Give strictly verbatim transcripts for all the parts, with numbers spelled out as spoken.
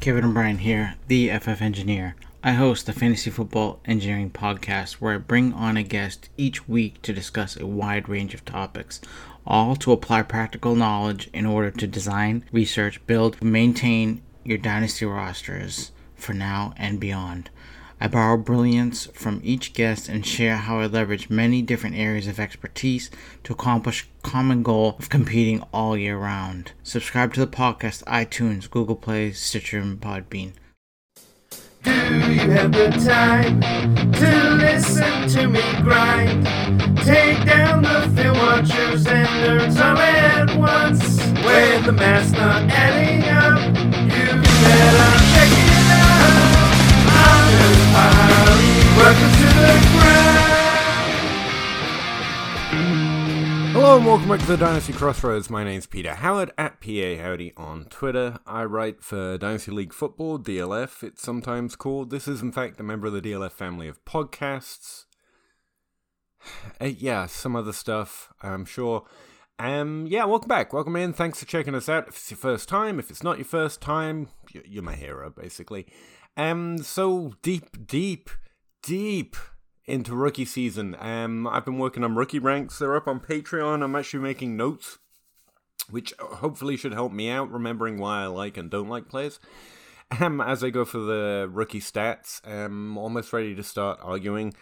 Kevin Bryan here, the F F Engineer. I host the Fantasy Football Engineering Podcast, where I bring on a guest each week to discuss a wide range of topics, all to apply practical knowledge in order to design, research, build, and maintain your dynasty rosters for now and beyond. I borrow brilliance from each guest and share how I leverage many different areas of expertise to accomplish a common goal of competing all year round. Subscribe to the podcast iTunes, Google Play, Stitcher, and Podbean. Do you have the time to listen to me grind? Take down the film watchers and nerds all at once. When the math's not adding up, you better check it out. I'm just Harley. Welcome to the ground. Hello and welcome back to the Dynasty Crossroads. My name's Peter Howard at P A Howdy on Twitter. I write for Dynasty League Football, D L F, it's sometimes called. This is in fact a member of the D L F family of podcasts. Uh, yeah, some other stuff, I'm sure. Um, yeah, welcome back. Welcome in. Thanks for checking us out. If it's your first time, if it's not your first time, you're my hero, basically. Um, so deep, deep, deep into rookie season. Um, I've been working on rookie ranks. They're up on Patreon. I'm actually making notes, which hopefully should help me out, remembering why I like and don't like players. Um, as I go for the rookie stats, I'm almost ready to start arguing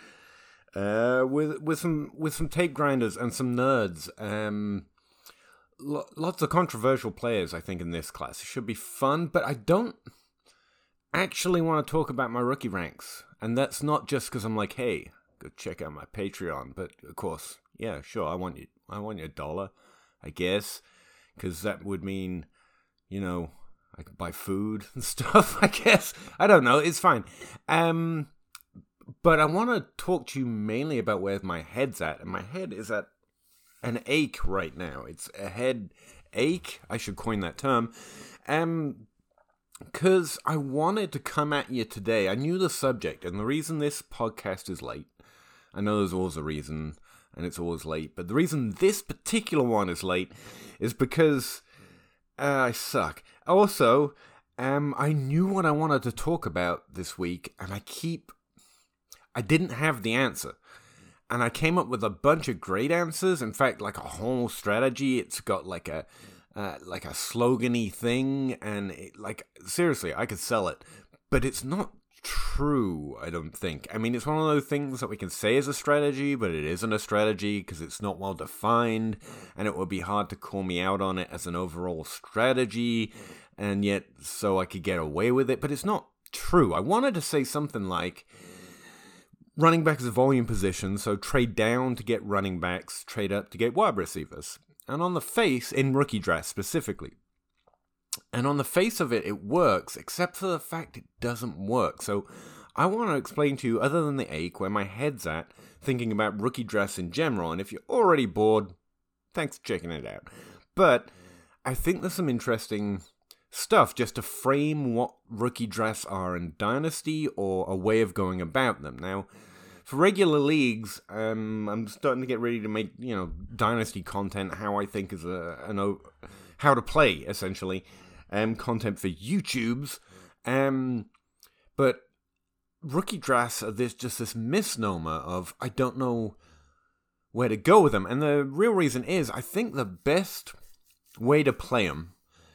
uh, with with some with some tape grinders and some nerds. Um, lo- lots of controversial players, I think, in this class. It should be fun, but I don't actually want to talk about my rookie ranks, and that's not just because I'm like, hey, go check out my Patreon, but of course, yeah, sure, I want you, I want your dollar, I guess, because that would mean, you know, I could buy food and stuff, I guess, I don't know, it's fine, um, but I want to talk to you mainly about where my head's at, and my head is at an ache right now. It's a head ache, I should coin that term, um, because I wanted to come at you today. I knew the subject, and the reason this podcast is late, I know there's always a reason, and it's always late, but the reason this particular one is late is because uh, I suck. Also, um, I knew what I wanted to talk about this week, and I keep... I didn't have the answer. And I came up with a bunch of great answers. In fact, like a whole strategy. It's got like a... Uh, like a slogan-y thing, and it, like, seriously, I could sell it, but it's not true, I don't think. I mean, it's one of those things that we can say is a strategy, but it isn't a strategy, because it's not well defined, and it would be hard to call me out on it as an overall strategy, and yet, so I could get away with it, but it's not true. I wanted to say something like, running back is a volume position, so trade down to get running backs, trade up to get wide receivers. And on the face, in rookie draft specifically, and on the face of it, it works, except for the fact it doesn't work. So I want to explain to you, other than the ache, where my head's at, thinking about rookie drafts in general. And if you're already bored, thanks for checking it out. But I think there's some interesting stuff just to frame what rookie drafts are in Dynasty, or a way of going about them. Now, for regular leagues, um, I'm starting to get ready to make, you know, Dynasty content, how I think is a, an o- how to play, essentially, um, content for YouTubes, um, but rookie drafts are this, just this misnomer of, I don't know where to go with them, and the real reason is, I think the best way to play them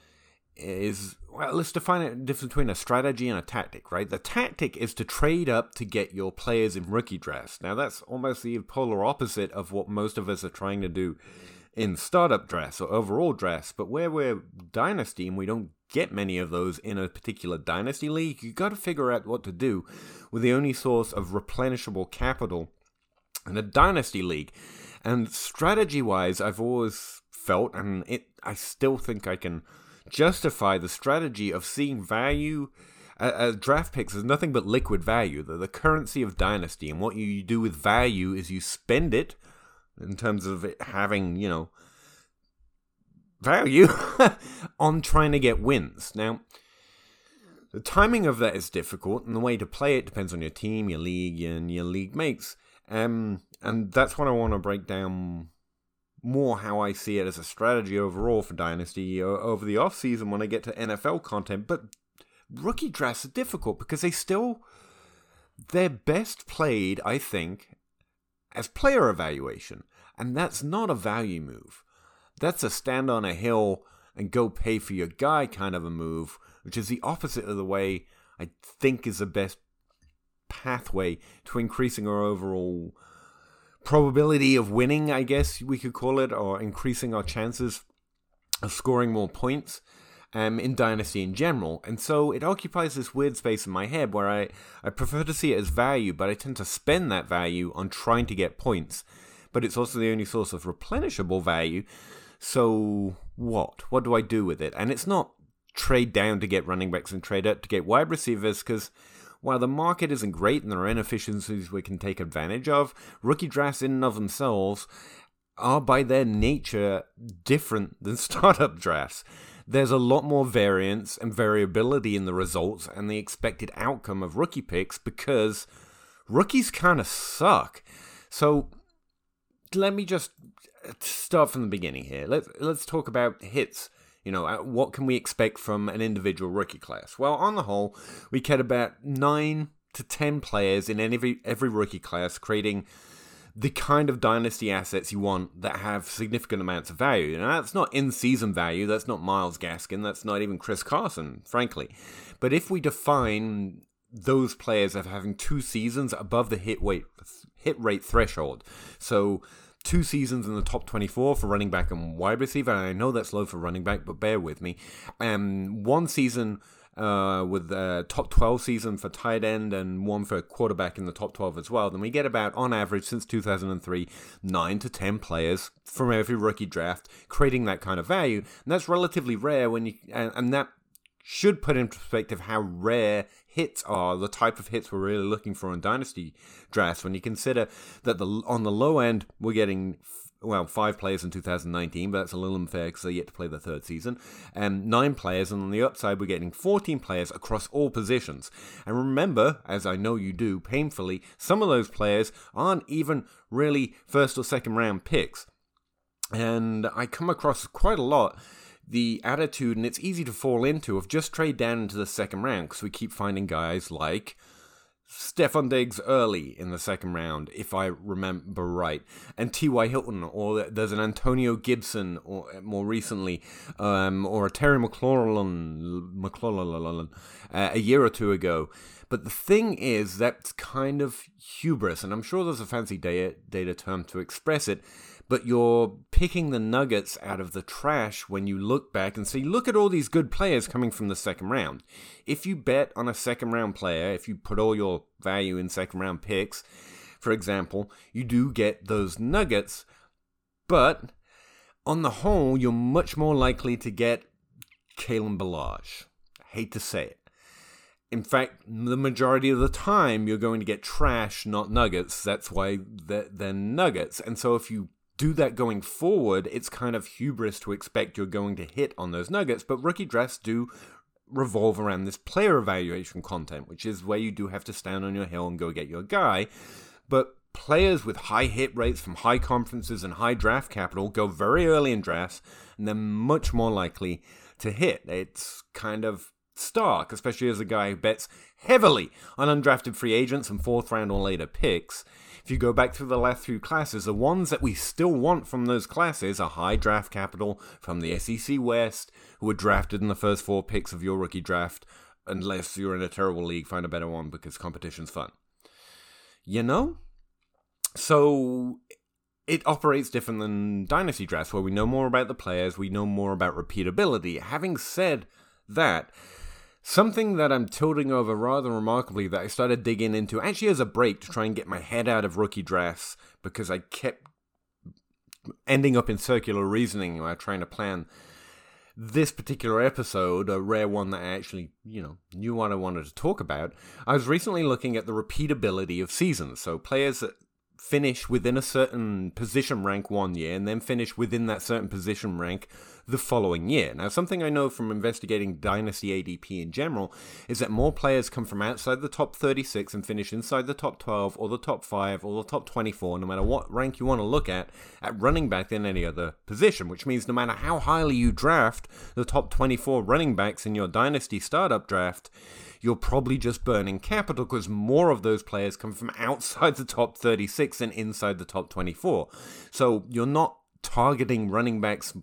is, well, let's define it difference between a strategy and a tactic, right? The tactic is to trade up to get your players in rookie drafts. Now, that's almost the polar opposite of what most of us are trying to do in startup drafts or overall drafts. But where we're dynasty and we don't get many of those in a particular dynasty league, you got to figure out what to do with the only source of replenishable capital in a dynasty league. And strategy-wise, I've always felt, and it, I still think I can justify the strategy of seeing value uh, as draft picks is nothing but liquid value, the, the currency of dynasty, and what you do with value is you spend it in terms of it having, you know, value on trying to get wins. Now, the timing of that is difficult, and the way to play it depends on your team, your league, and your league mates, um, and that's what I want to break down more, how I see it as a strategy overall for Dynasty over the off-season when I get to N F L content. But rookie drafts are difficult because they still, they're best played, I think, as player evaluation. And that's not a value move. That's a stand on a hill and go pay for your guy kind of a move, which is the opposite of the way I think is the best pathway to increasing our overall probability of winning, I guess we could call it, or increasing our chances of scoring more points um, in Dynasty in general. And so it occupies this weird space in my head where I, I prefer to see it as value, but I tend to spend that value on trying to get points. But it's also the only source of replenishable value. So what? What do I do with it? And it's not trade down to get running backs and trade up to get wide receivers, because while the market isn't great and there are inefficiencies we can take advantage of, rookie drafts in and of themselves are by their nature different than startup drafts. There's a lot more variance and variability in the results and the expected outcome of rookie picks because rookies kind of suck. So let me just start from the beginning here. Let's let's talk about hits. You know, what can we expect from an individual rookie class? Well, on the whole, we get about nine to ten players in every every rookie class, creating the kind of dynasty assets you want that have significant amounts of value. Now, that's not in-season value. That's not Myles Gaskin. That's not even Chris Carson, frankly. But if we define those players as having two seasons above the hit rate, hit rate threshold, so two seasons in the top twenty-four for running back and wide receiver, and I know that's low for running back, but bear with me. Um, one season uh, with a top twelve season for tight end and one for quarterback in the top twelve as well, then we get about, on average, since two thousand three, nine to ten players from every rookie draft creating that kind of value. And that's relatively rare when you, and, and that should put in perspective how rare hits are, the type of hits we're really looking for in dynasty drafts. When you consider that the on the low end, we're getting, well, five players in two thousand nineteen, but that's a little unfair because they're yet to play the third season, and nine players, and on the upside, we're getting fourteen players across all positions. And remember, as I know you do, painfully, some of those players aren't even really first or second round picks. And I come across quite a lot the attitude, and it's easy to fall into, of just trade down into the second round, because we keep finding guys like Stefon Diggs early in the second round, if I remember right, and T Y. Hilton, or there's an Antonio Gibson, or more recently, um, or a Terry McLaurin, McLaurin uh, a year or two ago. But the thing is, that's kind of hubris, and I'm sure there's a fancy data, data term to express it, but you're picking the nuggets out of the trash when you look back and say, look at all these good players coming from the second round. If you bet on a second round player, if you put all your value in second round picks, for example, you do get those nuggets, but on the whole, you're much more likely to get Kalen Ballage. I hate to say it. In fact, the majority of the time, you're going to get trash, not nuggets. That's why they're, they're nuggets. And so if you do that going forward, it's kind of hubris to expect you're going to hit on those nuggets. But rookie drafts do revolve around this player evaluation content, which is where you do have to stand on your hill and go get your guy. But players with high hit rates from high conferences and high draft capital go very early in drafts, and they're much more likely to hit. It's kind of stark, especially as a guy who bets heavily on undrafted free agents and fourth round or later picks. If you go back through the last few classes, the ones that we still want from those classes are high draft capital from the S E C West, who were drafted in the first four picks of your rookie draft. Unless you're in a terrible league, find a better one because competition's fun. You know? So it operates different than dynasty drafts, where we know more about the players, we know more about repeatability. Having said that, something that I'm tilting over rather remarkably that I started digging into, actually as a break to try and get my head out of rookie drafts, because I kept ending up in circular reasoning while trying to plan this particular episode, a rare one that I actually, you know, knew what I wanted to talk about. I was recently looking at the repeatability of seasons, so players that finish within a certain position rank one year and then finish within that certain position rank the following year. Now, something I know from investigating Dynasty A D P in general is that more players come from outside the top thirty-six and finish inside the top twelve or the top five or the top twenty-four, no matter what rank you want to look at, at running back than any other position, which means no matter how highly you draft the top twenty-four running backs in your Dynasty startup draft, you're probably just burning capital because more of those players come from outside the top thirty-six and inside the top twenty-four. So you're not targeting running backs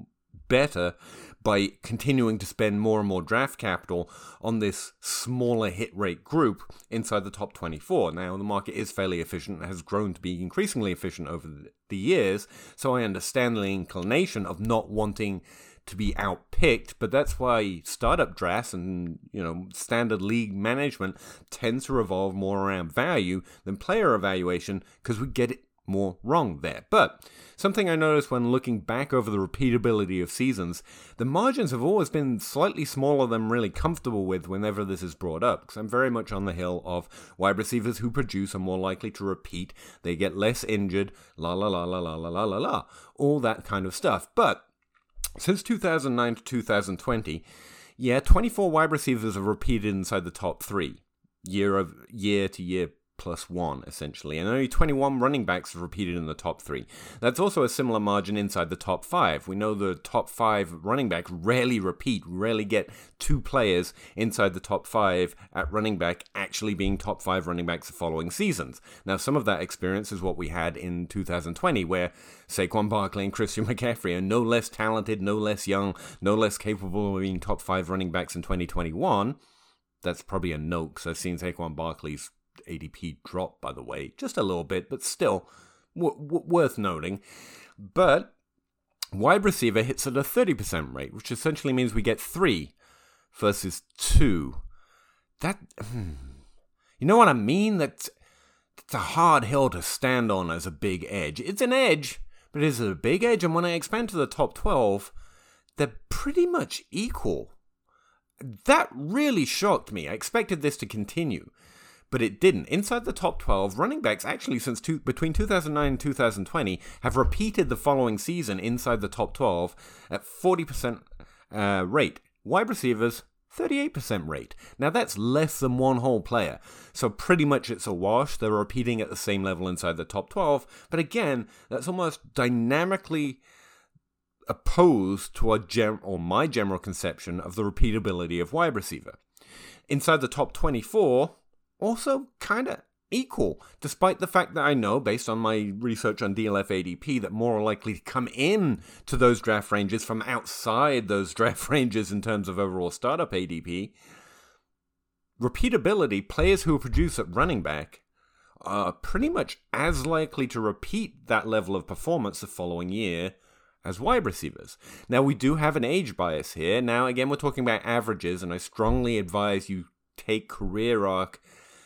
better by continuing to spend more and more draft capital on this smaller hit rate group inside the top twenty-four. Now, the market is fairly efficient and has grown to be increasingly efficient over the years, so I understand the inclination of not wanting to be outpicked, but that's why startup drafts and, you know, standard league management tends to revolve more around value than player evaluation because we get it more wrong there. But something I noticed when looking back over the repeatability of seasons, the margins have always been slightly smaller than I'm really comfortable with whenever this is brought up, because I'm very much on the hill of wide receivers who produce are more likely to repeat, they get less injured, la la la la la la la la la, all that kind of stuff. But since two thousand nine to two thousand twenty, yeah, twenty-four wide receivers have repeated inside the top three, year of year to year plus one, essentially, and only twenty-one running backs have repeated in the top three. That's also a similar margin inside the top five. We know the top five running backs rarely repeat, rarely get two players inside the top five at running back actually being top five running backs the following seasons. Now, some of that experience is what we had in two thousand twenty, where Saquon Barkley and Christian McCaffrey are no less talented, no less young, no less capable of being top five running backs in twenty twenty-one. That's probably a note, because I've seen Saquon Barkley's A D P drop, by the way, just a little bit, but still w- w- worth noting. But wide receiver hits at a thirty percent rate, which essentially means we get three versus two. That, hmm, you know what I mean? That's, that's a hard hill to stand on as a big edge. It's an edge, but is it a big edge? And when I expand to the top twelve, they're pretty much equal. That really shocked me. I expected this to continue, but it didn't. Inside the top twelve, running backs actually since two, between two thousand nine and two thousand twenty have repeated the following season inside the top twelve at forty percent uh, rate. Wide receivers, thirty-eight percent rate. Now that's less than one whole player, so pretty much it's a wash. They're repeating at the same level inside the top twelve, but again, that's almost dynamically opposed to our gem- or my general conception of the repeatability of wide receiver. Inside the top twenty-four, also kind of equal, despite the fact that I know, based on my research on D L F A D P, that more are likely to come in to those draft ranges from outside those draft ranges in terms of overall startup A D P. Repeatability, players who produce at running back are pretty much as likely to repeat that level of performance the following year as wide receivers. Now, we do have an age bias here. Now, again, we're talking about averages, and I strongly advise you take career arc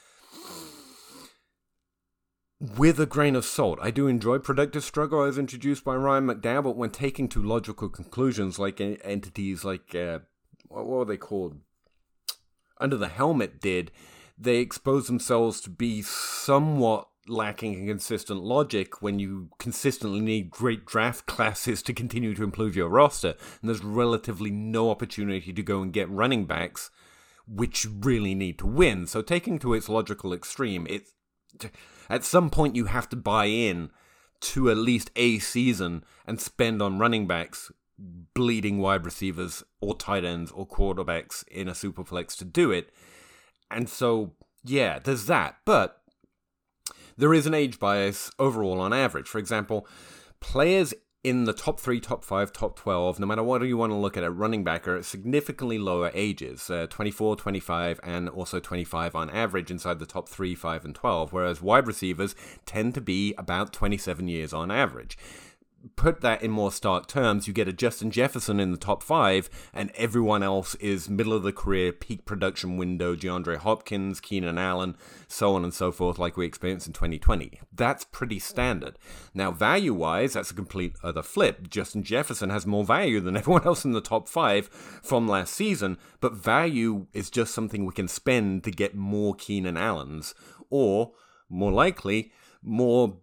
with a grain of salt. I do enjoy productive struggle as introduced by Ryan McDowell, but when taking to logical conclusions like entities like, uh, what were they called? Under the Helmet did, they expose themselves to be somewhat lacking in consistent logic when you consistently need great draft classes to continue to improve your roster, and there's relatively no opportunity to go and get running backs which really need to win. So taking to its logical extreme, it's at some point you have to buy in to at least a season and spend on running backs, bleeding wide receivers or tight ends or quarterbacks in a superflex to do it. And so, yeah, there's that. But there is an age bias overall on average. For example, players in the top three, top five, top twelve, no matter what you want to look at at running back, are at significantly lower ages, uh, twenty-four, twenty-five, and also twenty-five on average inside the top three, five, and twelve, whereas wide receivers tend to be about twenty-seven years on average. Put that in more stark terms, you get a Justin Jefferson in the top five, and everyone else is middle of the career, peak production window, DeAndre Hopkins, Keenan Allen, so on and so forth, like we experienced in twenty twenty. That's pretty standard. Now, value-wise, that's a complete other flip. Justin Jefferson has more value than everyone else in the top five from last season, but value is just something we can spend to get more Keenan Allens, or, more likely, more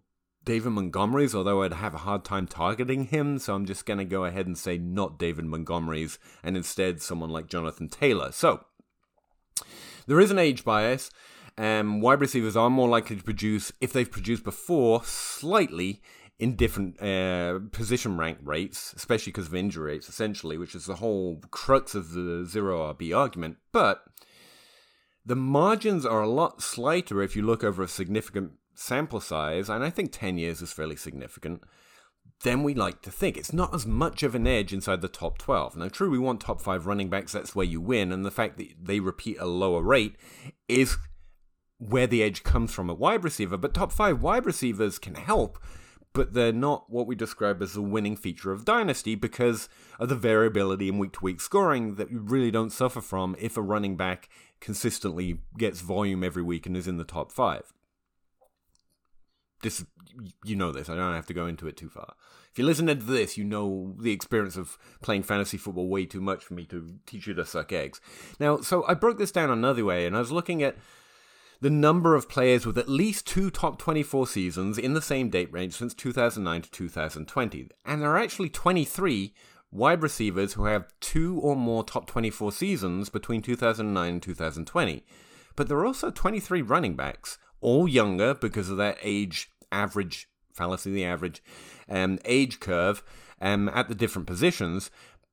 David Montgomery's, although I'd have a hard time targeting him, so I'm just going to go ahead and say not David Montgomery's, and instead someone like Jonathan Taylor. So, there is an age bias. Um, wide receivers are more likely to produce, if they've produced before, slightly in different uh, position rank rates, especially because of injury rates, essentially, which is the whole crux of the zero R B argument. But the margins are a lot slighter if you look over a significant sample size, and I think ten years is fairly significant, than we like to think. It's not as much of an edge inside the top twelve. Now, true, we want top five running backs, that's where you win, and the fact that they repeat at a lower rate is where the edge comes from at wide receiver, but top five wide receivers can help, but they're not what we describe as the winning feature of Dynasty because of the variability in week-to-week scoring that you really don't suffer from if a running back consistently gets volume every week and is in the top five. This, you know this, I don't have to go into it too far. If you listen to this, you know the experience of playing fantasy football way too much for me to teach you to suck eggs. Now, so I broke this down another way, and I was looking at the number of players with at least two top twenty-four seasons in the same date range since two thousand nine to two thousand twenty. And there are actually twenty-three wide receivers who have two or more top twenty-four seasons between two thousand nine and two thousand twenty. But there are also twenty-three running backs, all younger because of that age average, fallacy the average, um, age curve um, at the different positions.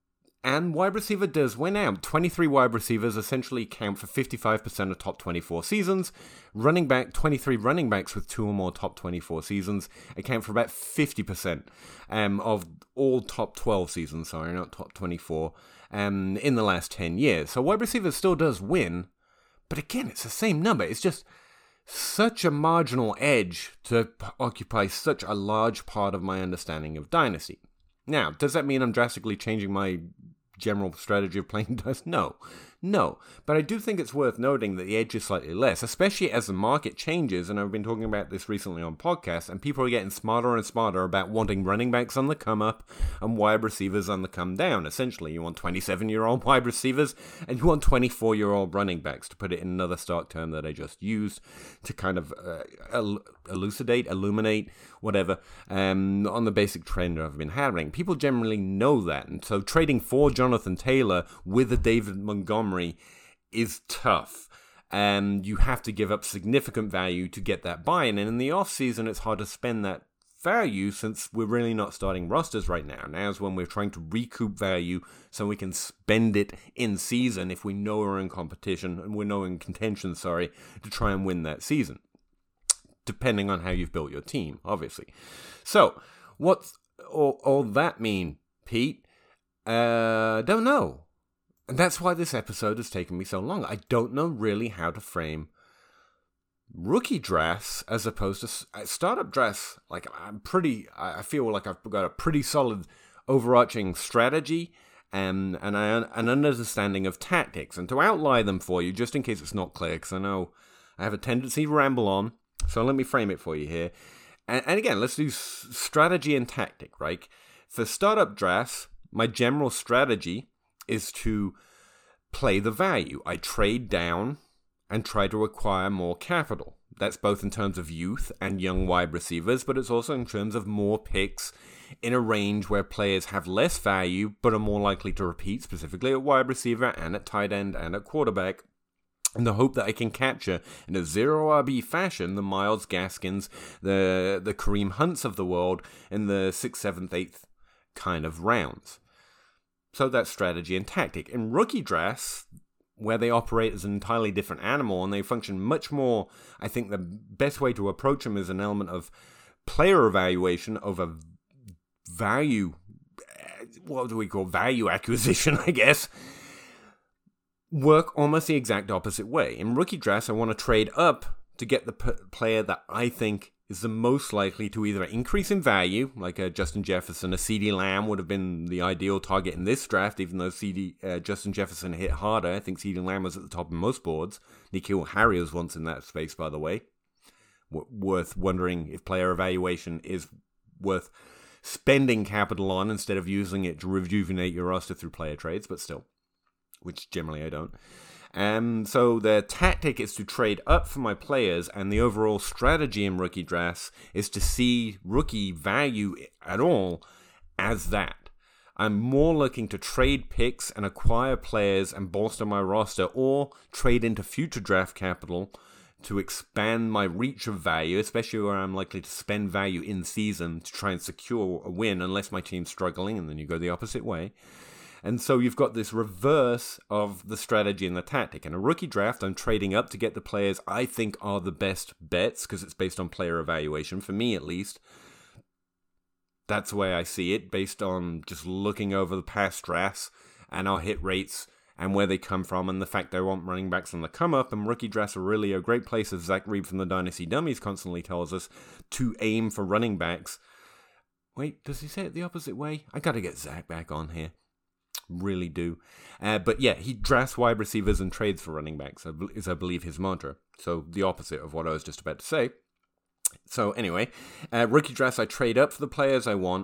And wide receiver does win out. twenty-three wide receivers essentially count for fifty-five percent of top twenty-four seasons. Running back, twenty-three running backs with two or more top twenty-four seasons account for about fifty percent um, of all top twelve seasons, sorry, not top twenty-four, um, in the last ten years. So wide receiver still does win, but again, it's the same number. It's just such a marginal edge to occupy such a large part of my understanding of Dynasty. Now, does that mean I'm drastically changing my general strategy of playing Dynasty? No. No. But I do think it's worth noting that the edge is slightly less, especially as the market changes, and I've been talking about this recently on podcasts, and people are getting smarter and smarter about wanting running backs on the come up and wide receivers on the come down. Essentially, you want twenty-seven-year-old wide receivers, and you want twenty-four-year-old running backs, to put it in another stock term that I just used to kind of uh, el- elucidate, illuminate, whatever, um, on the basic trend I've been having. People generally know that, and so trading for Jonathan Taylor with a David Montgomery is tough, and you have to give up significant value to get that buy-in, and in the off-season it's hard to spend that value since we're really not starting rosters right now. Now's when we're trying to recoup value so we can spend it in season if we know we're in competition, and we know in contention, sorry, to try and win that season, depending on how you've built your team, obviously. So, what's all, all that mean, Pete? Uh, don't know. And that's why this episode has taken me so long. I don't know really how to frame rookie drafts as opposed to startup drafts. Like, I'm pretty, I feel like I've got a pretty solid overarching strategy and, and an understanding of tactics. And to outline them for you, just in case it's not clear, because I know I have a tendency to ramble on. So let me frame it for you here. And, and again, let's do strategy and tactic, right? For startup drafts, my general strategy is to play the value. I trade down and try to acquire more capital. That's both in terms of youth and young wide receivers, but it's also in terms of more picks in a range where players have less value but are more likely to repeat, specifically at wide receiver and at tight end and at quarterback, in the hope that I can capture in a zero R B fashion the Myles Gaskins, the the Kareem Hunts of the world in the sixth, seventh, eighth kind of rounds. So that's strategy and tactic. In rookie drafts, where they operate as an entirely different animal and they function much more, I think the best way to approach them is an element of player evaluation over value, what do we call value acquisition, I guess, work almost the exact opposite way. In rookie drafts, I want to trade up to get the p- player that I think is the most likely to either increase in value, like a Justin Jefferson. A CeeDee Lamb would have been the ideal target in this draft, even though C D, uh, Justin Jefferson hit harder. I think CeeDee Lamb was at the top of most boards. N'Keal Harry was once in that space, by the way. W- worth wondering if player evaluation is worth spending capital on instead of using it to rejuvenate your roster through player trades, but still, which generally I don't. Um, so the tactic is to trade up for my players, and the overall strategy in rookie drafts is to see rookie value at all as that. I'm more looking to trade picks and acquire players and bolster my roster, or trade into future draft capital to expand my reach of value, especially where I'm likely to spend value in season to try and secure a win unless my team's struggling, and then you go the opposite way. And so you've got this reverse of the strategy and the tactic. In a rookie draft, I'm trading up to get the players I think are the best bets, because it's based on player evaluation, for me at least. That's the way I see it, based on just looking over the past drafts and our hit rates and where they come from, and the fact they want running backs on the come up. And rookie drafts are really a great place, as Zach Reed from the Dynasty Dummies constantly tells us, to aim for running backs. Wait, does he say it the opposite way? I gotta get Zach back on here. Really do. Uh, but yeah, he drafts wide receivers and trades for running backs, is I believe his mantra. So the opposite of what I was just about to say. So anyway, uh, rookie drafts, I trade up for the players I want,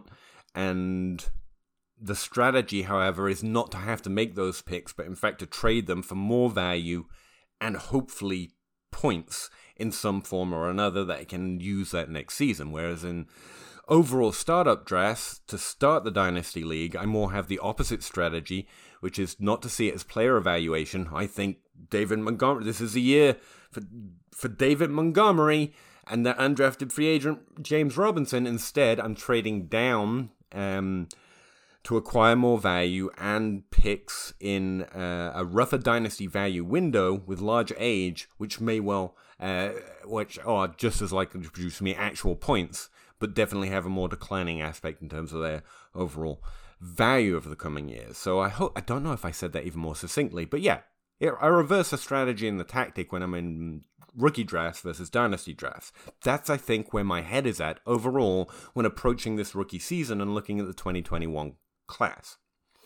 and the strategy, however, is not to have to make those picks, but in fact to trade them for more value and hopefully points in some form or another that I can use that next season. Whereas in overall startup drafts, to start the Dynasty League, I more have the opposite strategy, which is not to see it as player evaluation. I think David Montgomery, this is a year for, for David Montgomery and the undrafted free agent James Robinson. Instead, I'm trading down um, to acquire more value and picks in uh, a rougher Dynasty value window with larger age, which may well, uh, which are just as likely to produce me actual points, but definitely have a more declining aspect in terms of their overall value over the coming years. So I hope, I don't know if I said that even more succinctly, but yeah, I reverse the strategy and the tactic when I'm in rookie drafts versus dynasty drafts. That's, I think, where my head is at overall when approaching this rookie season and looking at the twenty twenty-one class.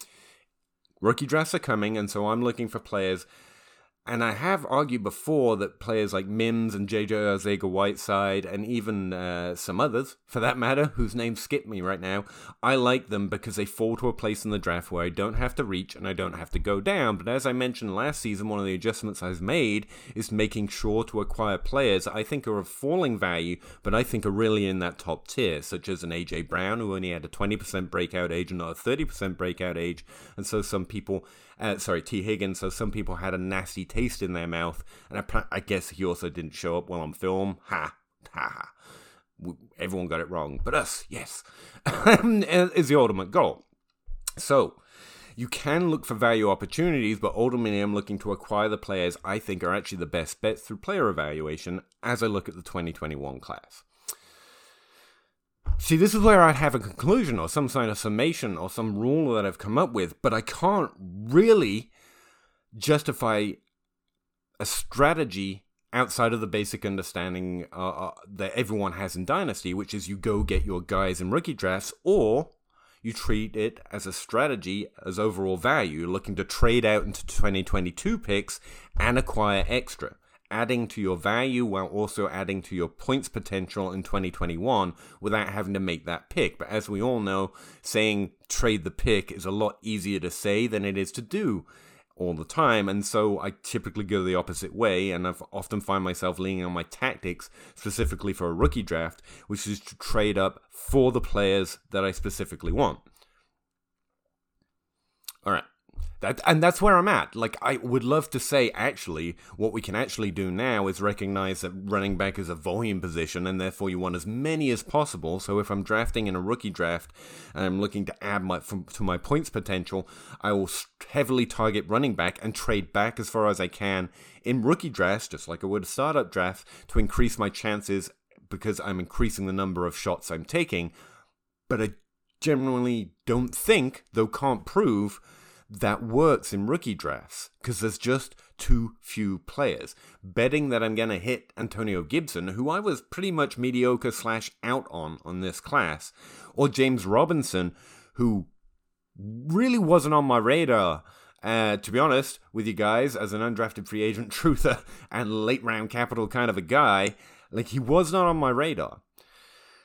Rookie drafts are coming, and so I'm looking for players. And I have argued before that players like Mims and J J Arcega-Whiteside, and even uh, some others, for that matter, whose names skip me right now, I like them because they fall to a place in the draft where I don't have to reach and I don't have to go down. But as I mentioned last season, one of the adjustments I've made is making sure to acquire players I think are of falling value, but I think are really in that top tier, such as an A J Brown, who only had a twenty percent breakout age and not a thirty percent breakout age. And so some people... Uh, sorry, T. Higgins, so some people had a nasty taste in their mouth, and I, I guess he also didn't show up well on film. Ha, ha, ha. Everyone got it wrong, but us, yes, is the ultimate goal. So, you can look for value opportunities, but ultimately I'm looking to acquire the players I think are actually the best bets through player evaluation as I look at the twenty twenty-one class. See, this is where I'd have a conclusion or some kind of summation or some rule that I've come up with, but I can't really justify a strategy outside of the basic understanding uh, uh, that everyone has in Dynasty, which is you go get your guys in rookie drafts, or you treat it as a strategy as overall value, looking to trade out into twenty twenty-two picks and acquire extra, adding to your value while also adding to your points potential in twenty twenty-one without having to make that pick. But as we all know, saying trade the pick is a lot easier to say than it is to do all the time. And so I typically go the opposite way, and I've often find myself leaning on my tactics specifically for a rookie draft, which is to trade up for the players that I specifically want. All right. That, and that's where I'm at. Like, I would love to say, actually, what we can actually do now is recognize that running back is a volume position, and therefore you want as many as possible. So if I'm drafting in a rookie draft, and I'm looking to add my from, to my points potential, I will heavily target running back and trade back as far as I can in rookie drafts, just like I would a startup draft, to increase my chances because I'm increasing the number of shots I'm taking. But I generally don't think, though can't prove, that works in rookie drafts because there's just too few players. Betting that I'm going to hit Antonio Gibson, who I was pretty much mediocre slash out on on this class, or James Robinson, who really wasn't on my radar, uh, to be honest with you guys, as an undrafted free agent truther and late round capital kind of a guy, like he was not on my radar.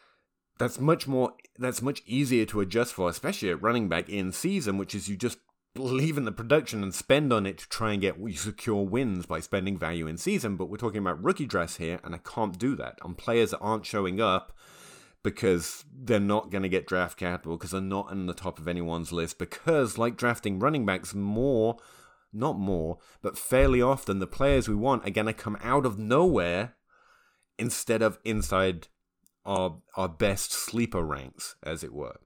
That's much more, that's much easier to adjust for, especially at running back in season, which is you just believe in the production and spend on it to try and get secure wins by spending value in season, but we're talking about rookie drafts here, and I can't do that on players that aren't showing up because they're not going to get draft capital, because they're not in the top of anyone's list, because like drafting running backs, more, not more, but fairly often the players we want are going to come out of nowhere instead of inside our, our best sleeper ranks, as it were.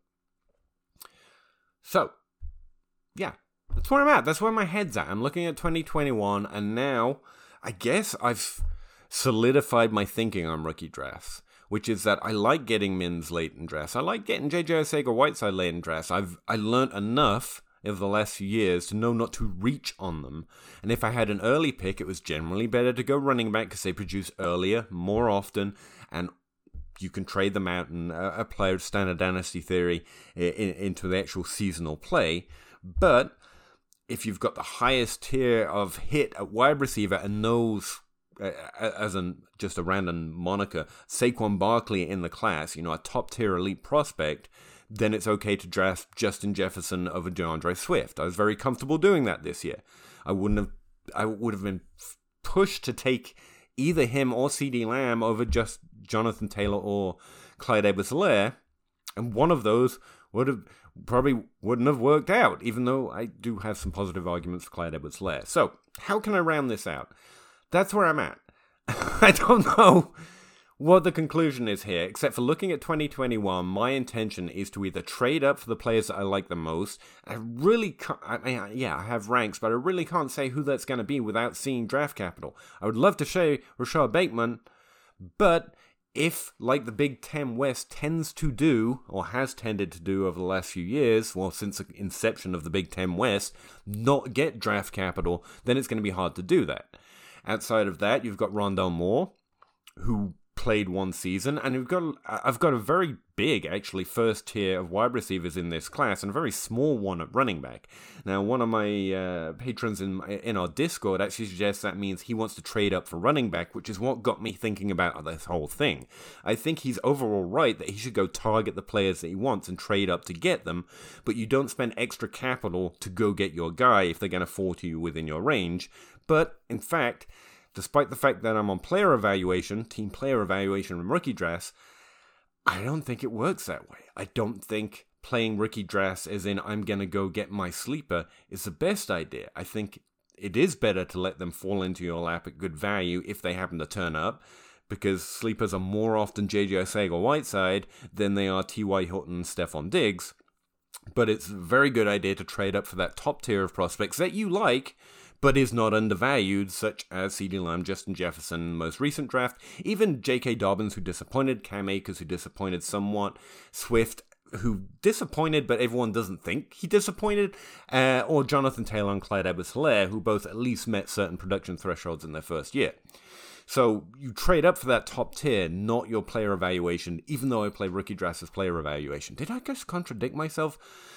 So, yeah, that's where I'm at. That's where my head's at. I'm looking at twenty twenty-one, and now I guess I've solidified my thinking on rookie drafts, which is that I like getting Mims late in drafts. I like getting J J Arcega-Whiteside late in drafts. I've I learned enough over the last few years to know not to reach on them. And if I had an early pick, it was generally better to go running back because they produce earlier, more often, and you can trade them out and uh, apply standard dynasty theory in, into the actual seasonal play. But if you've got the highest tier of hit at wide receiver and those, uh, as an just a random moniker, Saquon Barkley in the class, you know, a top tier elite prospect, then it's okay to draft Justin Jefferson over DeAndre Swift. I was very comfortable doing that this year. I wouldn't have, I would have been pushed to take either him or CeeDee Lamb over just Jonathan Taylor or Clyde Edwards-Helaire, and one of those would have probably wouldn't have worked out, even though I do have some positive arguments for Clyde Edwards-Helaire. So, how can I round this out? That's where I'm at. I don't know what the conclusion is here, except for looking at twenty twenty-one, my intention is to either trade up for the players that I like the most. I really can't, I mean, yeah, I have ranks, but I really can't say who that's going to be without seeing draft capital. I would love to say Rashad Bateman, but if, like the Big Ten West tends to do, or has tended to do over the last few years, well, since the inception of the Big Ten West, not get draft capital, then it's going to be hard to do that. Outside of that, you've got Rondale Moore, who played one season, and we've got I've got a very big, actually, first tier of wide receivers in this class, and a very small one at running back. Now, one of my uh, patrons in in our Discord actually suggests that means he wants to trade up for running back, which is what got me thinking about this whole thing. I think he's overall right that he should go target the players that he wants and trade up to get them, but you don't spend extra capital to go get your guy if they're going to fall to you within your range. But, in fact, despite the fact that I'm on player evaluation, team player evaluation and rookie drafts, I don't think it works that way. I don't think playing rookie drafts as in I'm going to go get my sleeper is the best idea. I think it is better to let them fall into your lap at good value if they happen to turn up, because sleepers are more often J J Arcega-Whiteside than they are T Y. Hilton and Stephon Diggs. But it's a very good idea to trade up for that top tier of prospects that you like, but is not undervalued, such as CeeDee Lamb, Justin Jefferson, most recent draft, even J K. Dobbins, who disappointed, Cam Akers, who disappointed somewhat, Swift, who disappointed, but everyone doesn't think he disappointed, uh, or Jonathan Taylor and Clyde Edwards-Helaire, who both at least met certain production thresholds in their first year. So you trade up for that top tier, not your player evaluation, even though I play rookie drafts as player evaluation. Did I just contradict myself?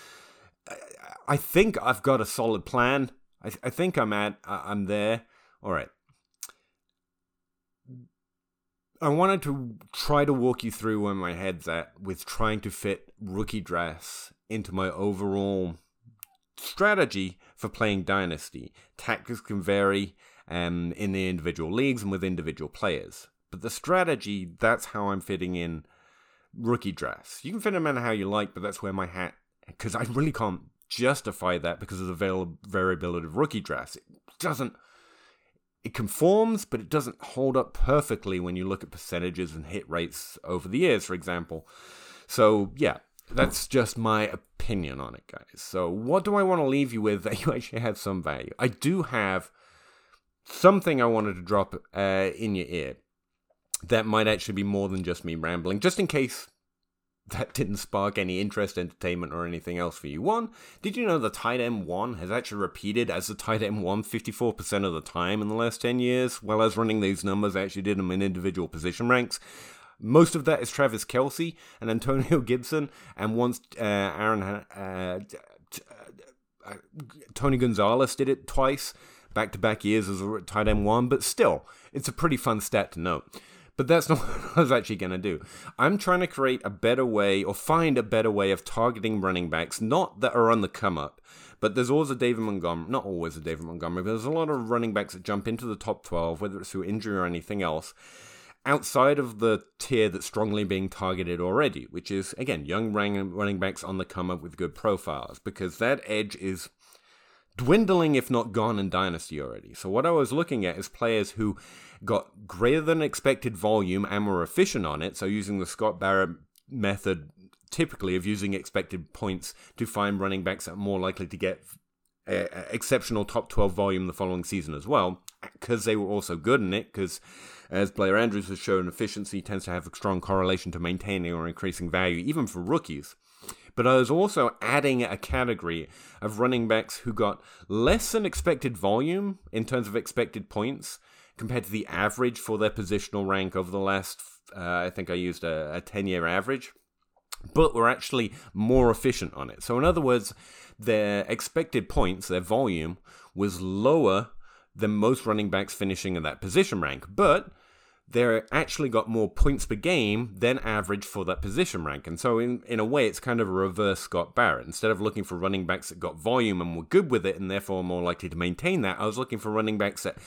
I think I've got a solid plan. I, th- I think I'm at, uh, I'm there. All right. I wanted to try to walk you through where my head's at with trying to fit rookie drafts into my overall strategy for playing Dynasty. Tactics can vary um, in the individual leagues and with individual players. But the strategy, that's how I'm fitting in rookie drafts. You can fit them in how you like, but that's where my hat, because I really can't justify that because of the vari- variability of rookie drafts. It doesn't, it conforms, but it doesn't hold up perfectly when you look at percentages and hit rates over the years, for example. So, yeah, that's just my opinion on it, guys. So, what do I want to leave you with that you actually have some value? I do have something I wanted to drop uh, in your ear that might actually be more than just me rambling, just in case that didn't spark any interest, entertainment, or anything else for you. One, did you know the tight end one has actually repeated as the tight end one fifty-four percent of the time in the last ten years? While I was running these numbers, I actually did them in individual position ranks. Most of that is Travis Kelce and Antonio Gibson, and once uh, Aaron, uh, uh, Tony Gonzalez did it twice, back-to-back years as a tight end one, but still, it's a pretty fun stat to note. But that's not what I was actually going to do. I'm trying to create a better way, or find a better way of targeting running backs, not that are on the come up, But there's always a David Montgomery, not always a David Montgomery, but there's a lot of running backs that jump into the top twelve, whether it's through injury or anything else, outside of the tier that's strongly being targeted already, which is, again, young running backs on the come up with good profiles, because that edge is dwindling, if not gone, in Dynasty already. So what I was looking at is players who got greater than expected volume and were efficient on it, so using the Scott Barrett method typically of using expected points to find running backs that are more likely to get uh, exceptional top twelve volume the following season as well, because they were also good in it, because as Blair Andrews has shown, efficiency tends to have a strong correlation to maintaining or increasing value, even for rookies. But I was also adding a category of running backs who got less than expected volume in terms of expected points compared to the average for their positional rank over the last, uh, I think I used a, a ten-year average, but were actually more efficient on it. So in other words, their expected points, their volume, was lower than most running backs finishing in that position rank, but they actually got more points per game than average for that position rank. And so in, in a way, it's kind of a reverse Scott Barrett. Instead of looking for running backs that got volume and were good with it and therefore more likely to maintain that, I was looking for running backs that...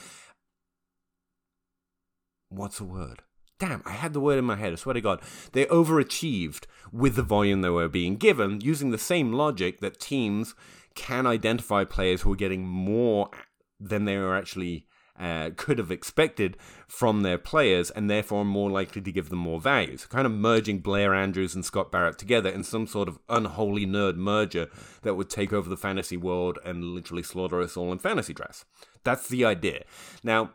What's the word? Damn, I had the word in my head, I swear to God. They overachieved with the volume they were being given, using the same logic that teams can identify players who are getting more than they were actually... Uh, could have expected from their players, and therefore more likely to give them more value. So kind of merging Blair Andrews and Scott Barrett together in some sort of unholy nerd merger that would take over the fantasy world and literally slaughter us all in fantasy drafts. That's the idea. Now,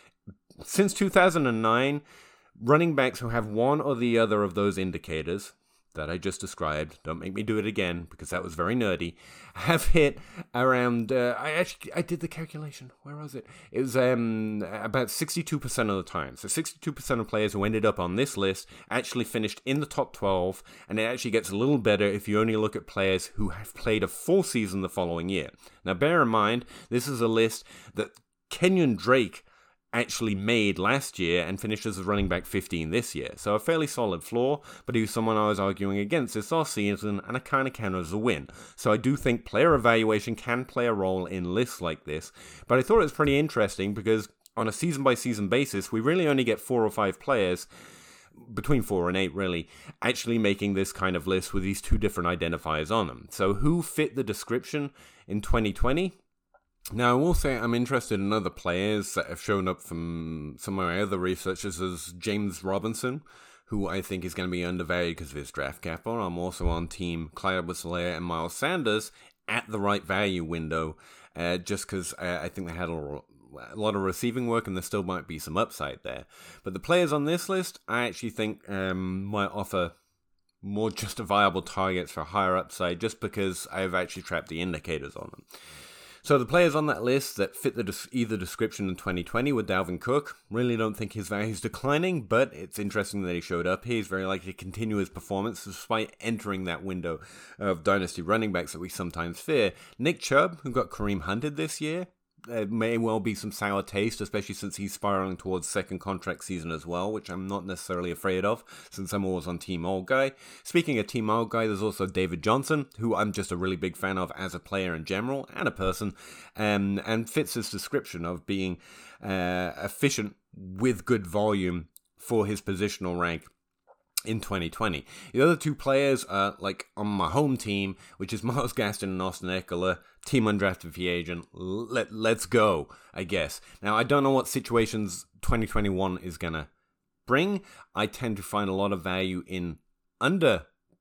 since two thousand nine, running backs who have one or the other of those indicators that I just described, don't make me do it again because that was very nerdy, have hit around, uh, I actually, I did the calculation, where was it? It was um, about sixty-two percent of the time. So sixty-two percent of players who ended up on this list actually finished in the top twelve, and it actually gets a little better if you only look at players who have played a full season the following year. Now bear in mind, this is a list that Kenyon Drake actually made last year and finished as a running back fifteen this year. So a fairly solid floor, but he was someone I was arguing against this off season, and I kind of counted as a win. So I do think player evaluation can play a role in lists like this, but I thought it was pretty interesting because on a season-by-season basis, we really only get four or five players, between four and eight really, actually making this kind of list with these two different identifiers on them. So who fit the description in twenty twenty? Now, I will say I'm interested in other players that have shown up from some of my other researchers as James Robinson, who I think is going to be undervalued because of his draft capital. I'm also on team Clyde Edwards-Helaire and Miles Sanders at the right value window, uh, just because I, I think they had a, a lot of receiving work and there still might be some upside there. But the players on this list, I actually think um, might offer more justifiable targets for higher upside just because I've actually trapped the indicators on them. So the players on that list that fit the des- either description in twenty twenty were Dalvin Cook. Really don't think his value is declining, but it's interesting that he showed up. He's very likely to continue his performance despite entering that window of dynasty running backs that we sometimes fear. Nick Chubb, who got Kareem Hunted this year, it may well be some sour taste, especially since he's spiraling towards second contract season as well, which I'm not necessarily afraid of, since I'm always on Team Old Guy. Speaking of Team Old Guy, there's also David Johnson, who I'm just a really big fan of as a player in general, and a person, um, and fits this description of being uh, efficient with good volume for his positional rank in twenty twenty. The other two players are like on my home team, which is Myles Gaskin and Austin Ekeler, team undrafted free agent. Let, let's go, I guess. Now, I don't know what situations twenty twenty-one is going to bring. I tend to find a lot of value in under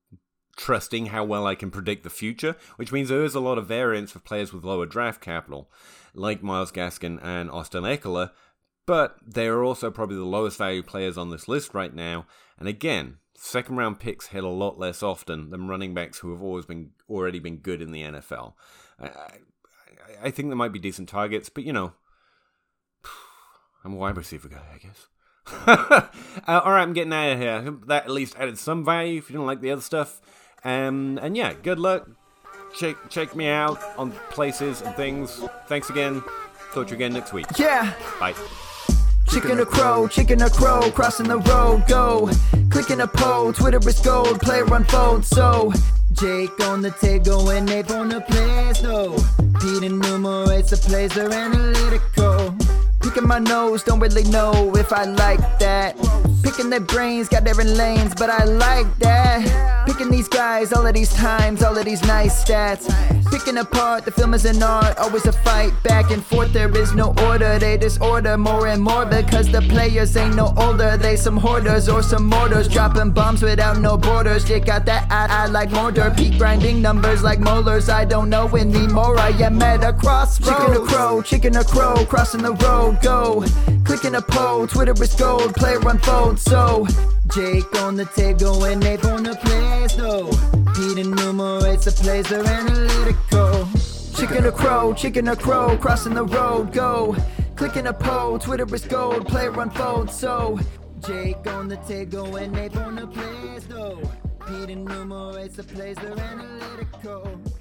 trusting how well I can predict the future, which means there is a lot of variance for players with lower draft capital, like Myles Gaskin and Austin Ekeler, but they are also probably the lowest value players on this list right now. And again, second round picks hit a lot less often than running backs who have always been already been good in the N F L. I, I, I think there might be decent targets, but you know, I'm a wide receiver guy, I guess. uh, all right, I'm getting out of here. That at least added some value if you didn't like the other stuff. Um, and yeah, good luck. Check check me out on places and things. Thanks again. Talk to you again next week. Yeah. Bye. Chicken or crow, chicken or crow, crossing the road, go. Clicking a poll, Twitter is gold, player unfold, so Jake on the table and Abe on the plays though. Pete enumerates the plays, they're analytical. Picking my nose, don't really know if I like that. Picking their brains, got different lanes, but I like that. Picking these guys, all of these times, all of these nice stats. Picking apart, the film is an art, always a fight back and forth. There is no order, they disorder more and more because the players ain't no older. They some hoarders or some mortars, dropping bombs without no borders. Jake got that I, I like mortar, Pete grinding numbers like molars. I don't know anymore, I am at a crossroads. Chicken or crow, chicken or crow, crossing the road, go. Clicking a poll, Twitter is gold, player unfold. So Jake on the table and Abe on the plays though. Pete enumerates the plays, they're analytical. Chicken or crow, chicken or crow, crossing the road, go. Clicking a poll, Twitter is gold, player unfold. So Jake on the table and Abe on the plays though. Pete enumerates the plays, they're analytical.